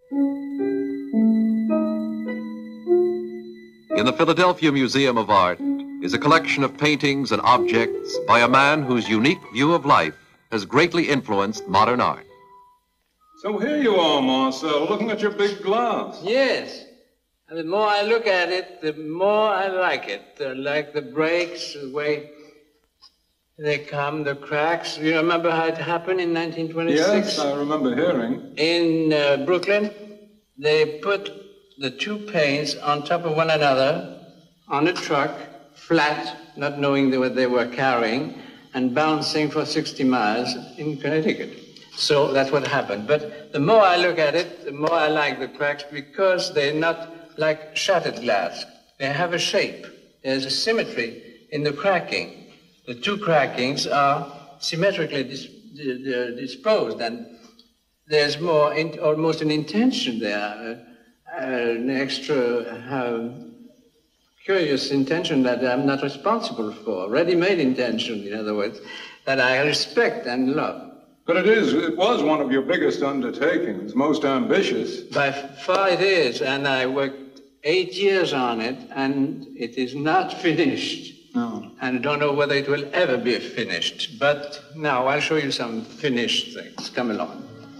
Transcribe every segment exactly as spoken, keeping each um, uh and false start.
In the Philadelphia Museum of Art is a collection of paintings and objects by a man whose unique view of life has greatly influenced modern art. So here you are, Marcel, looking at your big glass. Yes. And the more I look at it, the more I like it. I like the breaks, the way they come, the cracks. You remember how it happened in nineteen twenty-six? Yes, I remember hearing. In uh, Brooklyn, they put the two paints on top of one another on a truck, flat, not knowing what they were carrying, and bouncing for sixty miles in Connecticut. So that's what happened. But the more I look at it, the more I like the cracks because they're not like shattered glass. They have a shape. There's a symmetry in the cracking. The two crackings are symmetrically dis dis disposed, and there's more, in almost an intention there, uh, an extra uh, curious intention that I'm not responsible for, ready-made intention, in other words, that I respect and love. But it is, it was one of your biggest undertakings, most ambitious. By far it is, and I worked eight years on it, and it is not finished. No. And I don't know whether it will ever be finished. But now I'll show you some finished things. Come along.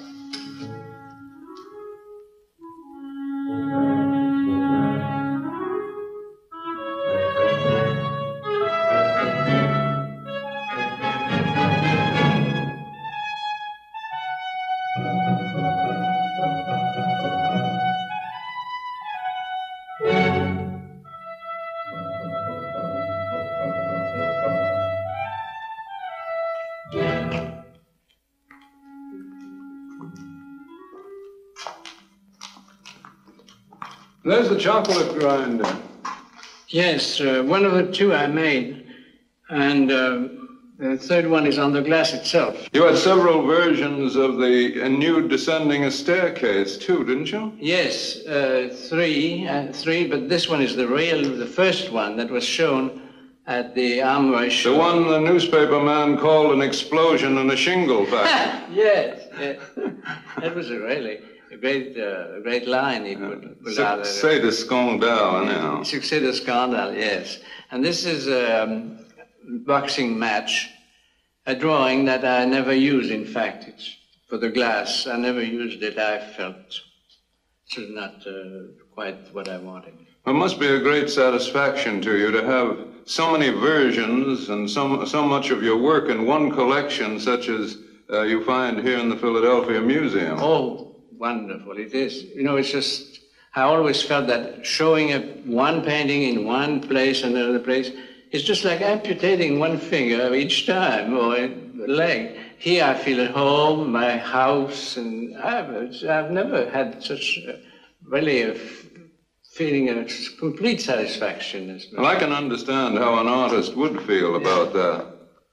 There's the chocolate grinder. Yes, uh, one of the two I made, and uh, the third one is on the glass itself. You had several versions of the uh, nude descending a staircase, too, didn't you? Yes, uh, three, uh, three, but this one is the real, the first one that was shown at the Armory show. The one the newspaper man called an explosion in a shingle factory. Yes, yes. That was a really a great, uh, a great line he put, put out. Succès de scandale, now. Succès de scandale, yes. And this is a um, boxing match, a drawing that I never use, in fact. It's for the glass. I never used it. I felt it was not uh, quite what I wanted. It must be a great satisfaction to you to have so many versions and so, so much of your work in one collection, such as uh, you find here in the Philadelphia Museum. Oh, wonderful it is. You know, it's just, I always felt that showing a, one painting in one place and another place is just like amputating one finger each time, or a leg. Here I feel at home, my house, and I've, I've never had such a, really a feeling of complete satisfaction. Well, I can understand how an artist would feel about that.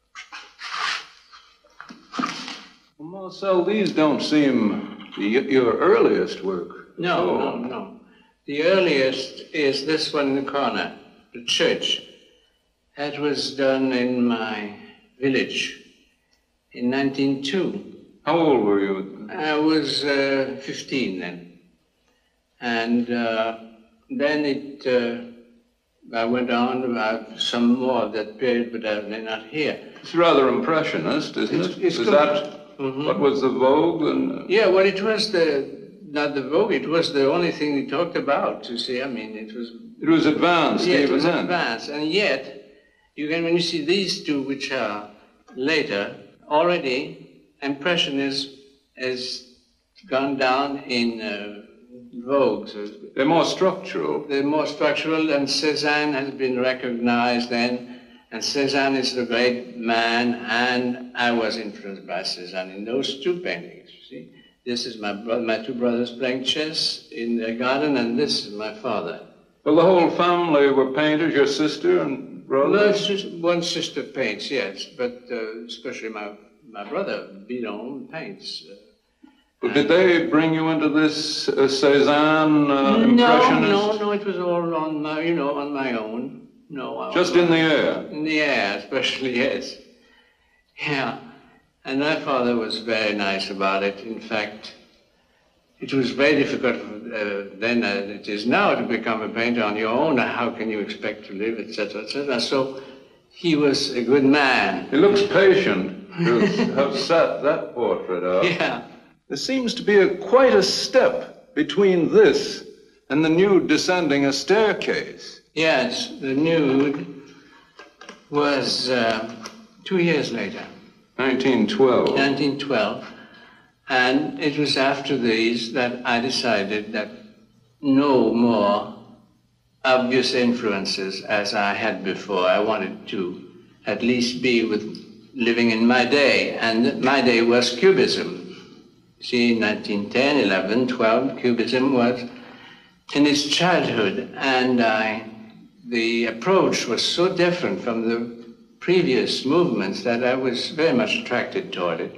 Well, Marcel, these don't seem your earliest work. No, oh. no, no. The earliest is this one in the corner, the church. That was done in my village in nineteen oh two. How old were you? I was uh, fifteen then. And uh, then it, uh, I went on about some more of that period, but they're not here. It's rather impressionist, isn't It's- it? it's Is com- that Mhm. what was the vogue? And, uh, Yeah, well, it was the, not the Vogue, it was the only thing we talked about, you see. I mean, it was... It was advanced Yeah, it even was then. advanced. And yet, you can, when you see these two, which are later, already Impressionism has gone down in uh, vogue. So They're more structural. they're more structural, and Cézanne has been recognized then. And Cézanne is the great man, and I was influenced by Cézanne in those two paintings, you see. This is my brother, my two brothers playing chess in the garden, and this is my father. Well, the whole family were painters, your sister and brother? Well, sis- one sister paints, yes, but uh, especially my, my brother, Bidon, paints. Uh, But did they bring you into this uh, Cézanne uh, impressionist? No, no, no, it was all on my, you know, on my own. No, I Just was- in the air? In the air, especially, yes. Yeah. And my father was very nice about it. In fact, it was very difficult uh, then as it is now to become a painter on your own. How can you expect to live, et cetera, et cetera. So he was a good man. He looks patient to have set that portrait up. Yeah. There seems to be a, quite a step between this and the nude descending a staircase. Yes, the nude was uh, two years later. nineteen twelve. nineteen twelve. And it was after these that I decided that no more obvious influences as I had before. I wanted to at least be with living in my day, and my day was Cubism. See, nineteen ten, eleven, twelve, Cubism was in its childhood, and I, the approach was so different from the previous movements that I was very much attracted toward it.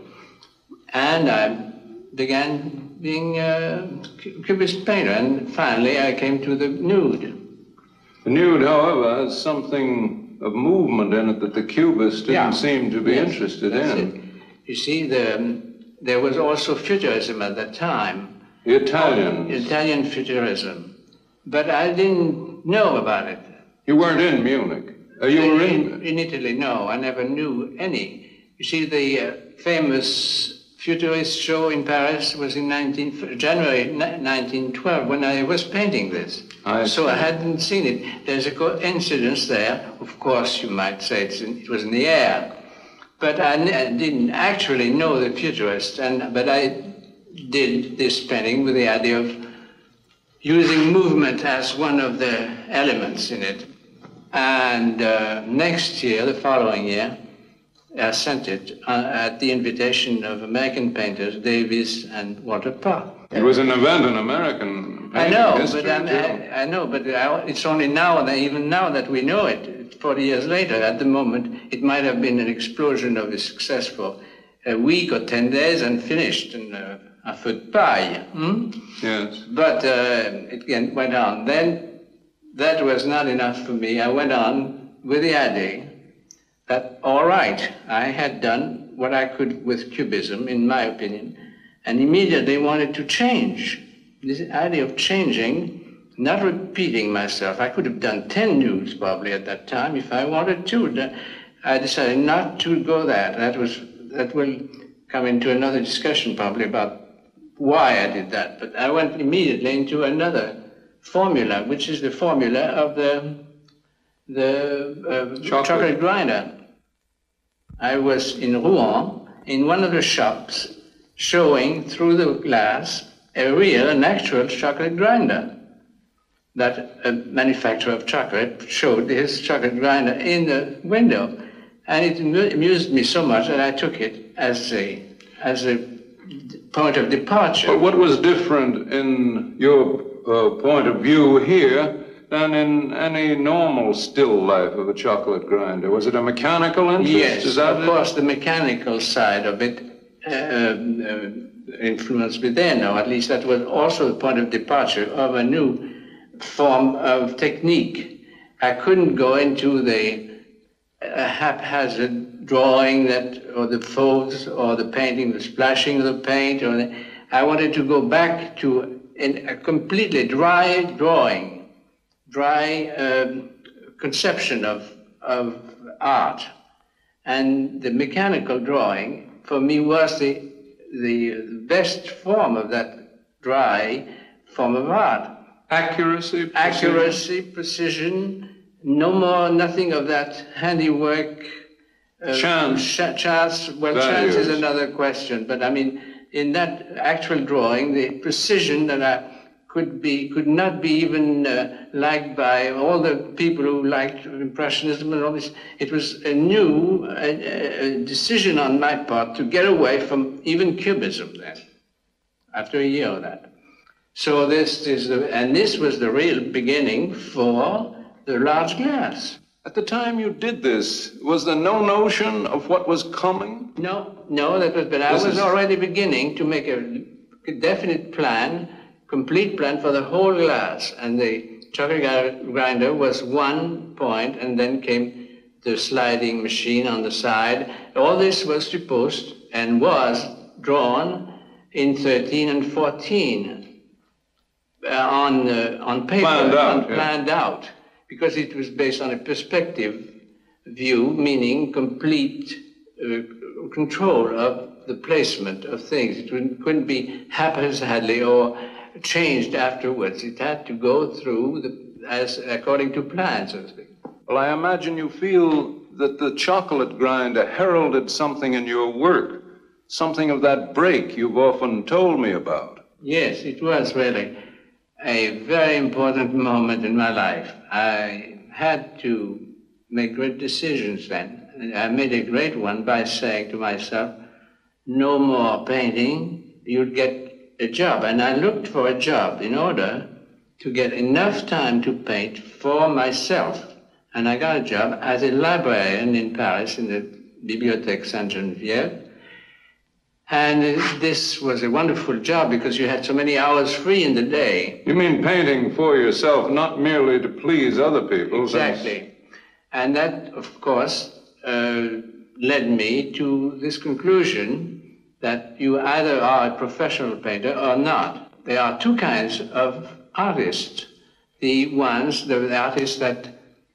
And I began being a Cubist painter, and finally I came to the nude. The nude, however, has something of movement in it that the Cubists didn't Yeah. seem to be Yes, interested that's in. it. You see, the, there was also Futurism at that time. The Italians. Italian Futurism. But I didn't know about it. You weren't in Munich. Uh, you were in... In Italy, no. I never knew any. You see, the uh, famous Futurist show in Paris was in nineteen, January nineteen twelve, when I was painting this. I so see. I hadn't seen it. There's a coincidence there. Of course, you might say it's in, it was in the air. But I, I didn't actually know the Futurists, and, but I did this painting with the idea of using movement as one of the elements in it. And uh, next year, the following year, I sent it uh, at the invitation of American painters, Davis and Walter Park. It was an event in American I painting know, history, but I'm, too. I, I know, but I, it's only now, that, even now that we know it, forty years later. At the moment, it might have been an explosion of a success for a week or ten days and finished in a, a feu de paille. Hmm? Yes. But uh, it again went on. Then that was not enough for me. I went on with the idea that, all right, I had done what I could with Cubism, in my opinion, and immediately wanted to change. This idea of changing, not repeating myself. I could have done ten nudes probably at that time if I wanted to. I decided not to go that. That was that will come into another discussion probably about why I did that. But I went immediately into another formula, which is the formula of the the uh, Chocolate. chocolate grinder. I was in Rouen, in one of the shops, showing through the glass a real and actual chocolate grinder. That a manufacturer of chocolate showed his chocolate grinder in the window. And it amu- amused me so much that I took it as a, as a point of departure. But what was different in your uh, point of view here than in any normal still life of a chocolate grinder? Was it a mechanical interest? Yes, Is that of it? course, the mechanical side of it uh, uh, influenced me then, or at least that was also the point of departure of a new form of technique. I couldn't go into the uh, haphazard drawing that, or the folds, or the painting, the splashing of the paint. Or the, I wanted to go back to in a completely dry drawing, dry um, conception of of art, and the mechanical drawing for me was the the best form of that dry form of art. Accuracy? precision? Accuracy, precision, no more, nothing of that handiwork. Uh, Chance. ch- chance, well, chance Values. is another question, but I mean, in that actual drawing, the precision that I could be, could not be even uh, liked by all the people who liked Impressionism and all this. It was a new uh, uh, decision on my part to get away from even Cubism then, after a year of that. So this is the, and this was the real beginning for the large glass. At the time you did this, was there no notion of what was coming? No, no, that was, but I This was is- already beginning to make a definite plan, complete plan for the whole glass. And the chocolate gri- grinder was one point, and then came the sliding machine on the side. All this was supposed and was drawn in thirteen and fourteen uh, on, uh, on paper, Planned out, on, planned yeah. out, because it was based on a perspective view, meaning complete uh, control of the placement of things. It couldn't be haphazardly or changed afterwards. It had to go through the, as according to plan, so to speak. Well, I imagine you feel that the chocolate grinder heralded something in your work, something of that break you've often told me about. Yes, it was really a very important moment in my life. I had to make great decisions then. And I made a great one by saying to myself, no more painting, you'll get a job. And I looked for a job in order to get enough time to paint for myself. And I got a job as a librarian in Paris in the Bibliothèque Sainte-Geneviève. And this was a wonderful job because you had so many hours free in the day. You mean painting for yourself, not merely to please other people? Exactly. And that, of course, uh, led me to this conclusion that you either are a professional painter or not. There are two kinds of artists. The ones, the, the artists that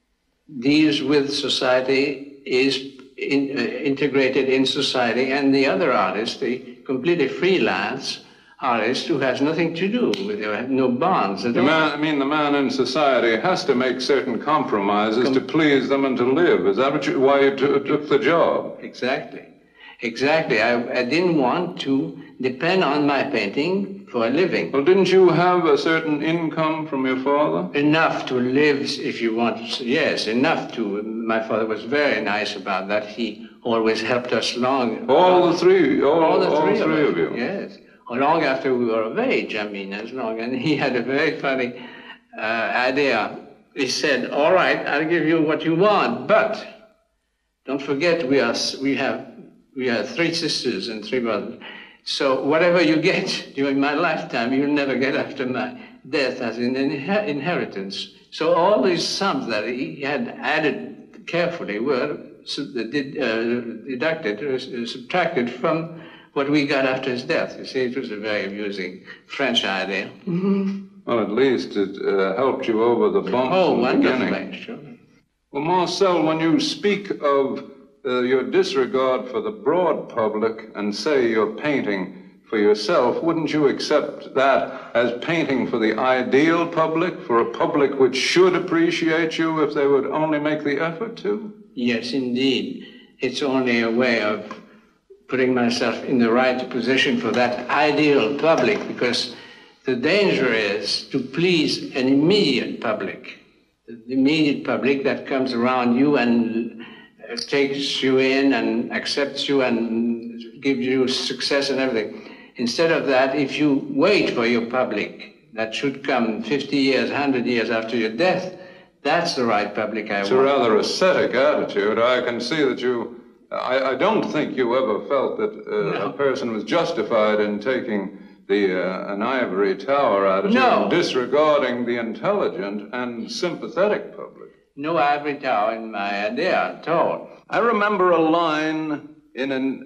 deals with society, is in, uh, integrated in society, and the other artist, the completely freelance artist who has nothing to do with it, have no bonds at The all. man, I mean, the man in society has to make certain compromises Com- to please them and to live. Is that what you, why you t- took the job? Exactly. Exactly. I, I didn't want to depend on my painting for a living. Well, didn't you have a certain income from your father? Enough to live, if you want. Yes, enough to. My father was very nice about that. He always helped us long. All the three, all, all the all three, three of, of you? Yes. Long after we were of age, I mean, as long. And he had a very funny uh, idea. He said, all right, I'll give you what you want, but don't forget we are, we have, we have three sisters and three brothers. So whatever you get during my lifetime, you'll never get after my death as an inher- inheritance. So all these sums that he had added carefully were sub- did, uh, deducted, uh, subtracted from what we got after his death. You see, it was a very amusing French idea. Mm-hmm. Well, at least it uh, helped you over the bumps Oh, in the beginning. wonderfully, sure. Well, Marcel, when you speak of uh, your disregard for the broad public and say you're painting for yourself, wouldn't you accept that as painting for the ideal public, for a public which should appreciate you if they would only make the effort to? Yes, indeed. It's only a way of putting myself in the right position for that ideal public, because the danger is to please an immediate public, the immediate public that comes around you and uh, takes you in and accepts you and gives you success and everything. Instead of that, if you wait for your public that should come fifty years, one hundred years after your death, that's the right public I It's want. a rather ascetic attitude. I can see that you... I, I don't think you ever felt that uh, No. a person was justified in taking the uh, an ivory tower attitude, No. and disregarding the intelligent and sympathetic public. No ivory tower in my idea at all. I remember a line in an,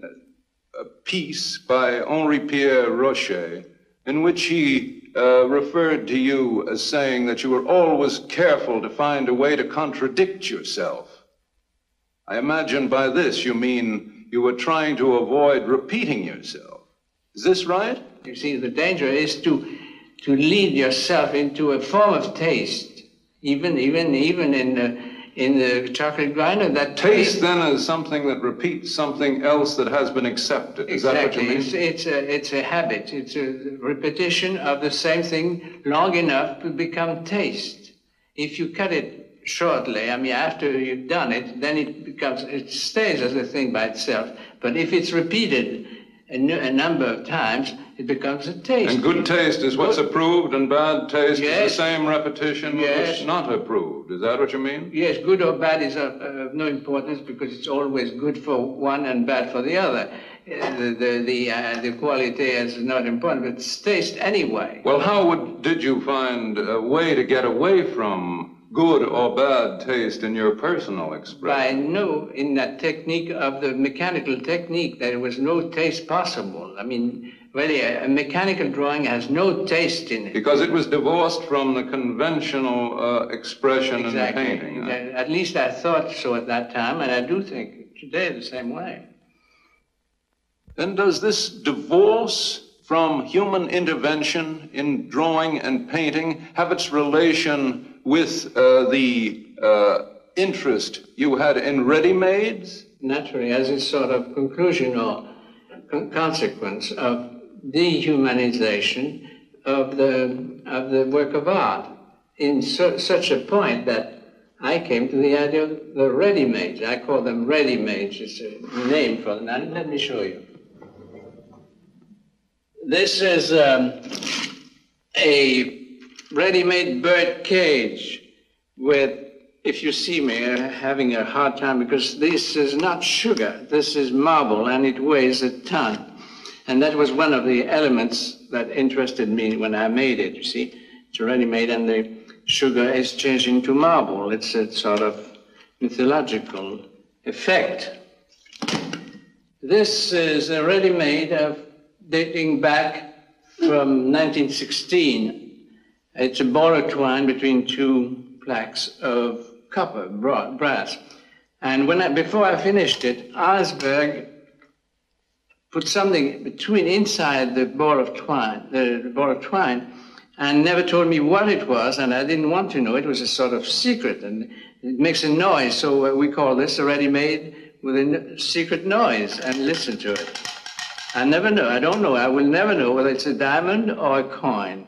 a piece by Henri Pierre Rocher in which he uh, referred to you as saying that you were always careful to find a way to contradict yourself. I imagine by this you mean you were trying to avoid repeating yourself. Is this right? You see, the danger is to to lead yourself into a form of taste, even even even in the in the chocolate grinder. That Taste then is something that repeats something else that has been accepted. Is that what you exactly. mean? It's it's a it's a habit. It's a repetition of the same thing long enough to become taste. If you cut it shortly, I mean, after you've done it, then it becomes, it stays as a thing by itself. But if it's repeated a, n- a number of times, it becomes a taste. And good taste is what's Good- approved, and bad taste Yes. is the same repetition Yes. of what's not approved. Is that what you mean? Yes, good or bad is of, of no importance because it's always good for one and bad for the other. Uh, The the the, uh, the quality is not important, but it's taste anyway. Well, how would, did you find a way to get away from good or bad taste in your personal expression? I knew in that technique of the mechanical technique that there was no taste possible. I mean, Really, a, a mechanical drawing has no taste in it. Because it was divorced from the conventional uh, expression Exactly. in the painting. Exactly. At least I thought so at that time, and I do think today the same way. Then does this divorce from human intervention in drawing and painting have its relation with uh, the uh, interest you had in ready-mades? Naturally, as a sort of conclusion or con consequence of dehumanization of the, of the work of art, in su such a point that I came to the idea of the ready-mades. I call them ready-mades. It's a name for them. And let me show you. This is um, a ready-made bird cage with, if you see me uh, having a hard time, because this is not sugar, this is marble, and it weighs a ton. And that was one of the elements that interested me when I made it, you see. It's ready-made, and the sugar is changed into marble. It's a sort of mythological effect. This is a ready-made of dating back from nineteen sixteen. It's a ball of twine between two plaques of copper, broad, brass. And when I, before I finished it, Ahlsberg put something between inside the ball of twine, the, the ball of twine, and never told me what it was, and I didn't want to know. It was a sort of secret, and it makes a noise, so uh, we call this a ready-made with a secret noise, and listen to it. I never know, I don't know, I will never know whether it's a diamond or a coin.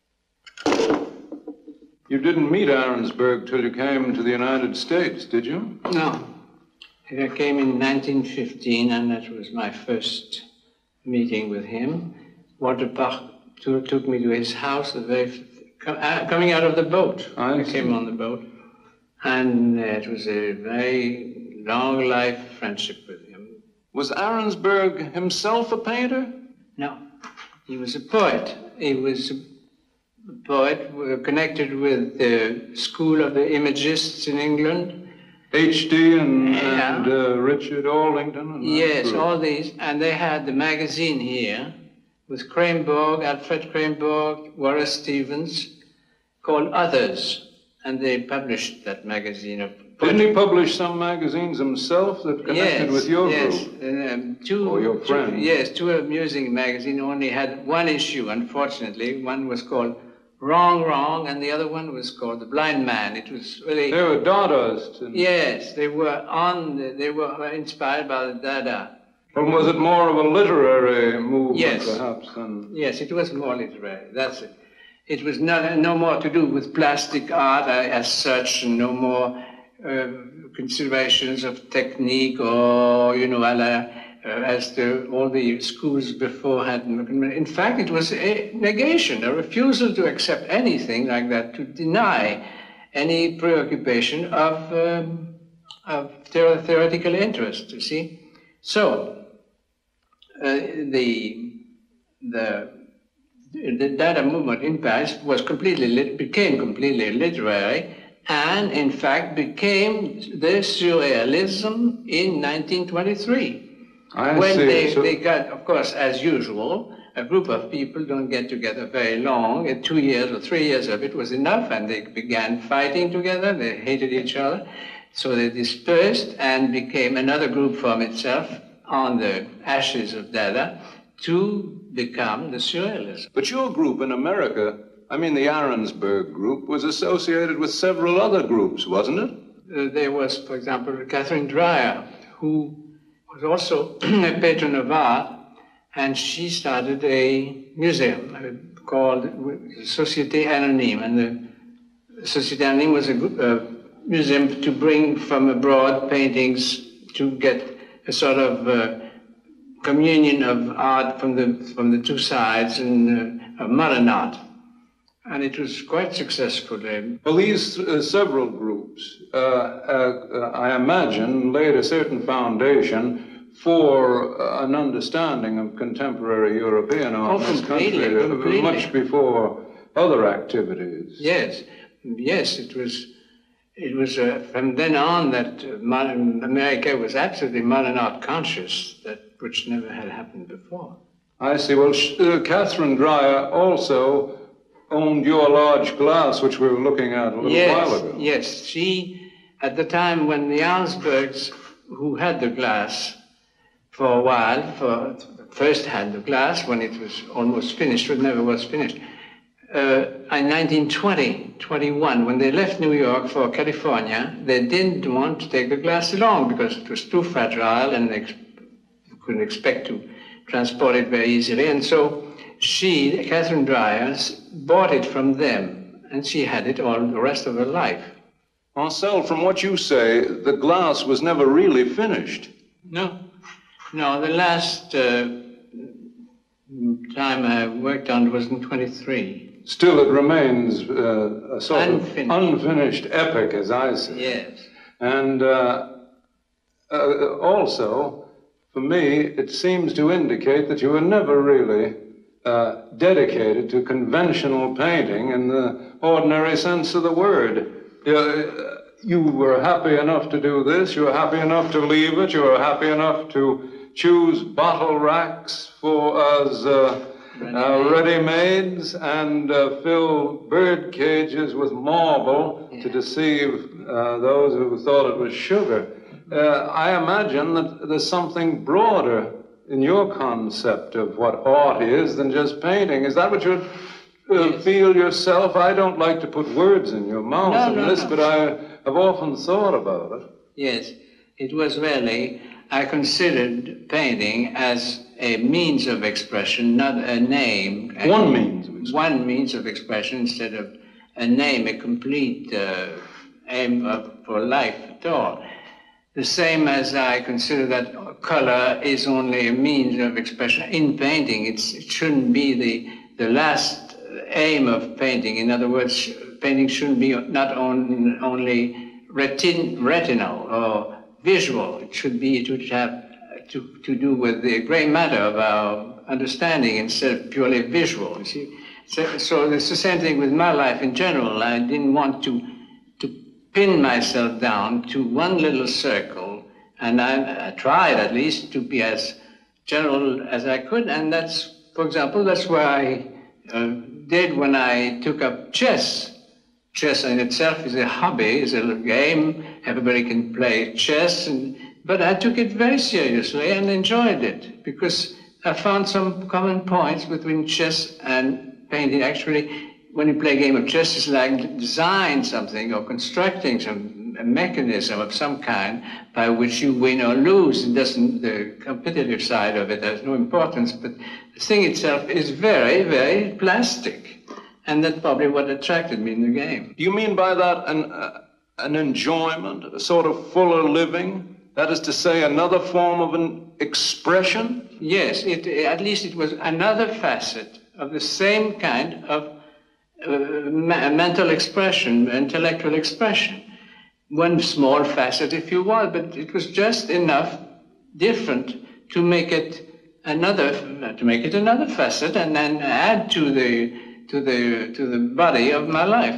You didn't meet Arensberg till you came to the United States, did you? No. I came in nineteen fifteen, and that was my first meeting with him. Walter Bach took me to his house, the very, coming out of the boat. I, I came on the boat. And uh, it was a very long life friendship with him. Was Arensberg himself a painter? No, he was a poet. He was a poet connected with the School of the Imagists in England. H D and, yeah. and uh, Richard Arlington? And yes, all these. And they had the magazine here with Krainborg, Alfred Krainborg, Wallace Stevens, called Others. And they published that magazine of Didn't he publish some magazines himself that connected yes, with your yes. group? Yes, um, two. Or your friend? Two, yes, two amusing magazines. Only had one issue, unfortunately. One was called Wrong, Wrong, and the other one was called The Blind Man. It was really. They were Dadaists. And... Yes, they were on. The, they were inspired by the Dada. Or was it more of a literary movement, yes. perhaps? Than... Yes, it was more literary. That's it. It was not, no more to do with plastic art uh, as such, and no more uh, considerations of technique or, you know, a la, uh, as the, all the schools before had. In fact, it was a negation, a refusal to accept anything like that, to deny any preoccupation of, um, of theoretical interest, you see. So, uh, the, the, The Dada movement in Paris was completely lit, became completely literary, and in fact became the surrealism in nineteen twenty-three. I when see. They, so... they got, of course, as usual, a group of people don't get together very long. In two years or three years of it was enough, and they began fighting together. They hated each other, so they dispersed and became another group from itself on the ashes of Dada to become the surrealism. But your group in America, I mean the Arensberg group, was associated with several other groups, wasn't it? Uh, there was, for example, Catherine Dreyer, who was also a patron of art, and she started a museum uh, called Société Anonyme, and the Société Anonyme was a, a museum to bring from abroad paintings to get a sort of uh, communion of art from the from the two sides and uh, of modern art, and it was quite successful. Well, these uh, several groups, uh, uh, I imagine, laid a certain foundation for uh, an understanding of contemporary European art oh, in this country, completely. much before other activities. Yes, yes, it was. It was uh, from then on that uh, modern America was absolutely modern art conscious, that which never had happened before. I see. Well, uh, Catherine Dreyer also owned your large glass, which we were looking at a little yes, while ago. Yes, she, at the time when the Augsburgs, who had the glass for a while, for first had the glass when it was almost finished, but never was finished, uh, in nineteen twenty, twenty-one, when they left New York for California, they didn't want to take the glass along because it was too fragile and they couldn't expect to transport it very easily. And so she, Catherine Dreyer, bought it from them, and she had it all the rest of her life. Marcel, from what you say, the glass was never really finished. No, no, the last uh, time I worked on it was in twenty-three. Still, it remains uh, a sort unfinished. of unfinished epic, as I say. Yes. And uh, uh, also, for me, it seems to indicate that you were never really uh, dedicated to conventional painting in the ordinary sense of the word. Uh, you were happy enough to do this, you were happy enough to leave it, you were happy enough to choose bottle racks for as uh, uh, ready-mades and uh, fill bird cages with marble yeah. to deceive uh, those who thought it was sugar. Uh, I imagine that there's something broader in your concept of what art is than just painting. Is that what you uh, yes. feel yourself? I don't like to put words in your mouth no, in no, this, no. but I have often thought about it. Yes, it was really, I considered painting as a means of expression, not a name. One means of expression. One means of expression instead of a name, a complete uh, aim of, for life at all. The same as I consider that color is only a means of expression. In painting, it's, it shouldn't be the, the last aim of painting. In other words, painting shouldn't be not on, only retin, retinal or visual. It should be to have to, to do with the gray matter of our understanding instead of purely visual. You see? So, so it's the same thing with my life in general. I didn't want to pin myself down to one little circle, and I, I tried at least to be as general as I could, and that's, for example, that's what I uh, did when I took up chess. Chess in itself is a hobby, is a game, everybody can play chess, and, but I took it very seriously and enjoyed it, because I found some common points between chess and painting. Actually, when you play a game of chess, it's like design something or constructing some a mechanism of some kind by which you win or lose. It doesn't, the competitive side of it has no importance, but the thing itself is very, very plastic. And that's probably what attracted me in the game. Do you mean by that an, uh, an enjoyment, a sort of fuller living? That is to say, another form of an expression? Yes, it, at least it was another facet of the same kind of Uh, mental expression, intellectual expression. One small facet, if you will, but it was just enough different to make it another, to make it another facet, and then add to the to the to the body of my life.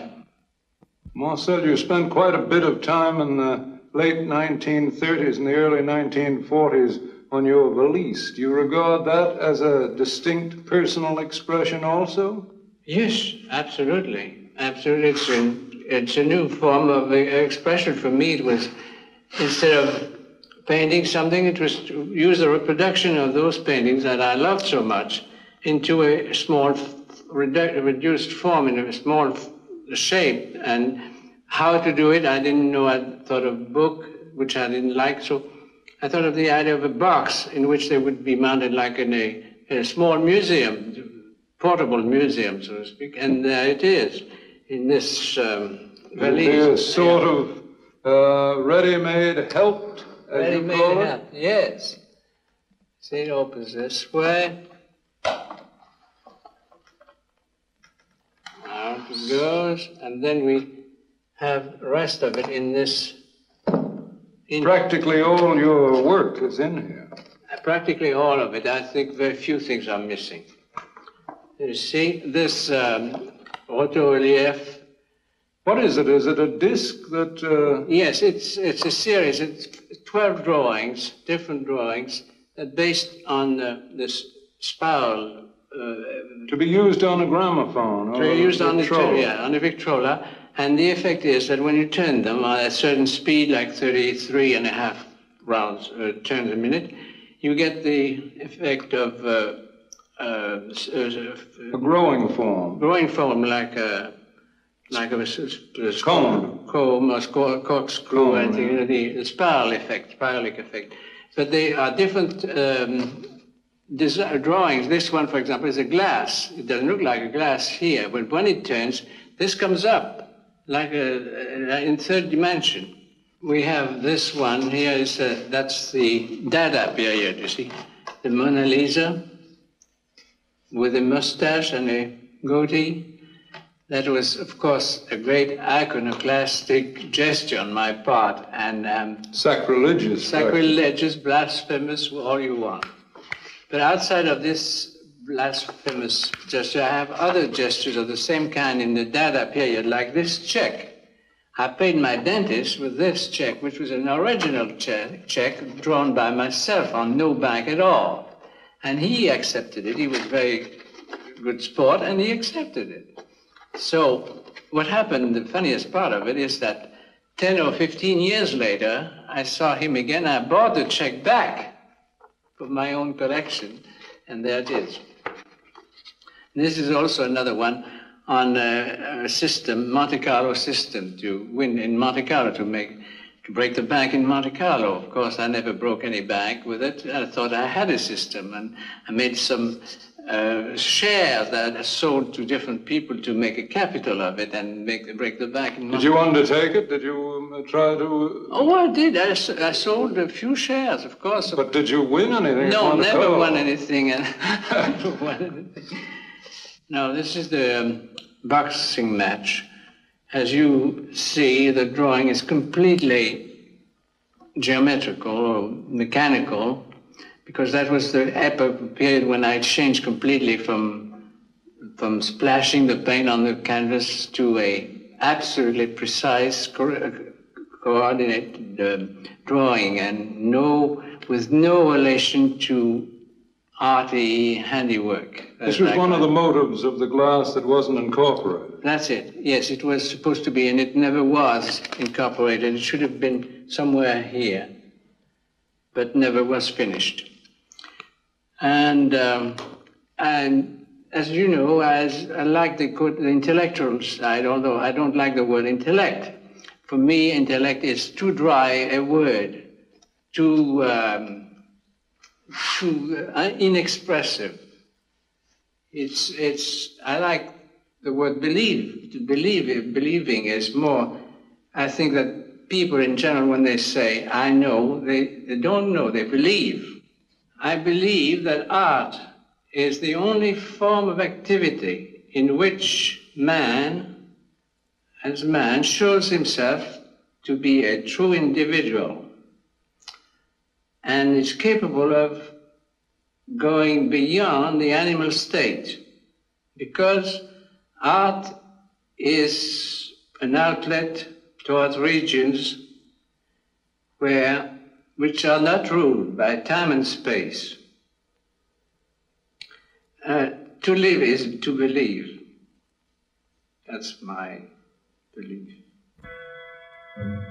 Marcel, you spent quite a bit of time in the late nineteen thirties and the early nineteen forties on your valise. Do you regard that as a distinct personal expression also? Yes, absolutely. Absolutely. It's a, it's a new form of expression. For me, it was, instead of painting something, it was to use the reproduction of those paintings that I loved so much into a small, redu- reduced form, in a small shape. And how to do it, I didn't know. I thought of book, which I didn't like. So I thought of the idea of a box in which they would be mounted like in a, in a small museum, portable museum, so to speak, and there it is, in this um, valise. A sort of uh, ready-made help, as ready-made you call it? help, yes. See, it opens this way. Out it goes, and then we have the rest of it in this. In Practically all your work is in here. Practically all of it. I think very few things are missing. You see, this um, auto-relief. What is it? Is it a disc that... Uh... Yes, it's it's a series. It's twelve drawings, different drawings, uh, based on uh, this spiral. Uh, to be used on a gramophone. To be used on the, Victrola. yeah, on the Victrola. And the effect is that when you turn them at a certain speed, like thirty-three and a half rounds, uh, turns a minute, you get the effect of uh, uh, a growing form. Growing form, like a like a, a, a cone, comb, or corkscrew, and the, the, the spiral effect, spiralic effect. But they are different um, drawings. This one, for example, is a glass. It doesn't look like a glass here, but when it turns, this comes up like a, a in third dimension. We have this one here. Is a, that's the Dada period. You see, the Mona Lisa with a mustache and a goatee. That was, of course, a great iconoclastic gesture on my part, and um, sacrilegious, sacrilegious, right? Blasphemous, all you want. But outside of this blasphemous gesture, I have other gestures of the same kind in the Dada period, like this check. I paid my dentist with this check, which was an original check, check drawn by myself on no bank at all. And he accepted it. He was very good sport, and he accepted it. So what happened, the funniest part of it, is that ten or fifteen years later, I saw him again. I brought the check back for my own collection, and there it is. This is also another one on a, a system, Monte Carlo system, to win in Monte Carlo, to make, to break the bank in Monte Carlo. Of course, I never broke any bank with it. I thought I had a system, and I made some uh, shares that I sold to different people to make a capital of it and make break the bank in Monte Did you undertake it? Did you um, try to? Oh, I did. I, I sold a few shares, of course. But did you win anything? No, never won anything. And never won anything. No, this is the um, boxing match. As you see, the drawing is completely geometrical or mechanical, because that was the epoch period when I changed completely from from splashing the paint on the canvas to a absolutely precise, co coordinated uh, drawing, and no with no relation to arty handiwork. This was one of the motives of the glass that wasn't incorporated. That's it. Yes, it was supposed to be, and it never was incorporated. It should have been somewhere here, but never was finished. And um, and as you know, as I like the, the intellectual side, although I don't like the word intellect. For me, intellect is too dry a word, too. Um, too uh, inexpressive. It's, it's, I like the word believe. To believe, believing is more, I think that people in general, when they say, I know, they, they don't know, they believe. I believe that art is the only form of activity in which man, as man, shows himself to be a true individual, and is capable of going beyond the animal state, because art is an outlet towards regions where, which are not ruled by time and space. Uh, to live is to believe. That's my belief.